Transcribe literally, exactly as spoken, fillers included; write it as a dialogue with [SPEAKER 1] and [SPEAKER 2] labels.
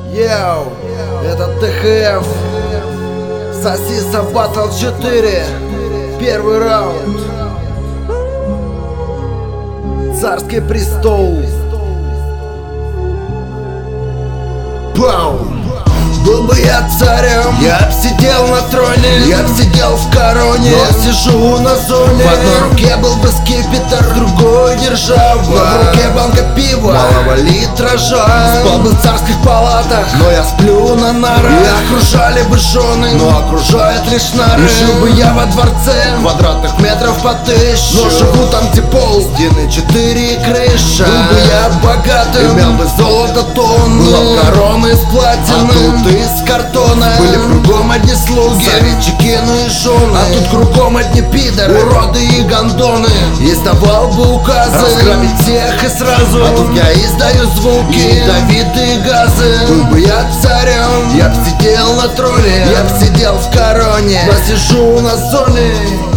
[SPEAKER 1] Йоу, это ТХФ Сосиса Батл четыре. Первый раунд. Царский престол. Бам! Был бы я царем, я б сидел на троне, я б сидел в короне, но сижу на зоне. В одной руке был бы скипетр, в другой держава, но в руке банка пива, малого литража. Спал бы в царских палатах, но я сплю на нарах. И окружали бы жены, но окружают лишь нары. И жил бы я во дворце, квадратных метров по тысячу, но живу там, где пол, стены четыре и крыша. Был бы я богатым, имел бы золото тонны, была б корона из платины, а тут из картона. Были кругом одни слуги, советчики, ну и жены, а тут кругом одни пидоры, уроды и гондоны. Издавал бы указы разграбить всех и сразу, а тут я издаю звуки, ядовитые газы. Был бы я царем, я б сидел на троне, я б сидел в короне, но сижу на зоне.